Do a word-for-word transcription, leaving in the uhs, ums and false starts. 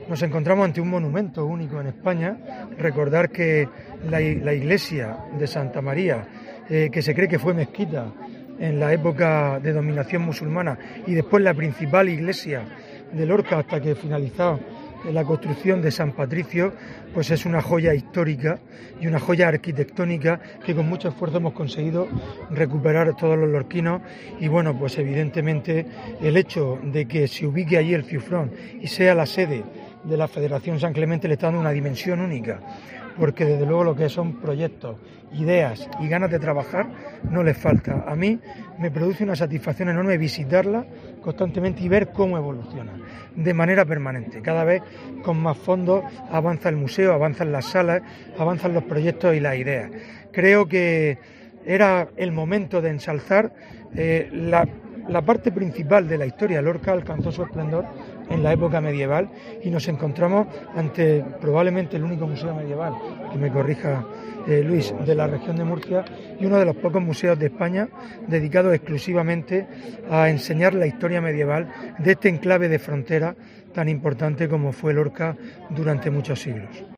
Nos encontramos ante un monumento único en España. Recordar que la, la iglesia de Santa María, eh, que se cree que fue mezquita en la época de dominación musulmana y después la principal iglesia de Lorca hasta que finalizó la construcción de San Patricio, pues es una joya histórica y una joya arquitectónica que con mucho esfuerzo hemos conseguido recuperar todos los lorquinos. Y bueno, pues evidentemente el hecho de que se ubique allí el Fiufrón y sea la sede de la Federación San Clemente le está dando una dimensión única, porque desde luego lo que son proyectos, ideas y ganas de trabajar no les falta. A mí me produce una satisfacción enorme visitarla constantemente y ver cómo evoluciona de manera permanente. Cada vez con más fondos avanza el museo, avanzan las salas, avanzan los proyectos y las ideas. Creo que era el momento de ensalzar eh, la, la parte principal de la historia. Lorca alcanzó su esplendor en la época medieval y nos encontramos ante probablemente el único museo medieval, que me corrija eh, Luis, de la región de Murcia, y uno de los pocos museos de España dedicados exclusivamente a enseñar la historia medieval de este enclave de frontera tan importante como fue Lorca durante muchos siglos.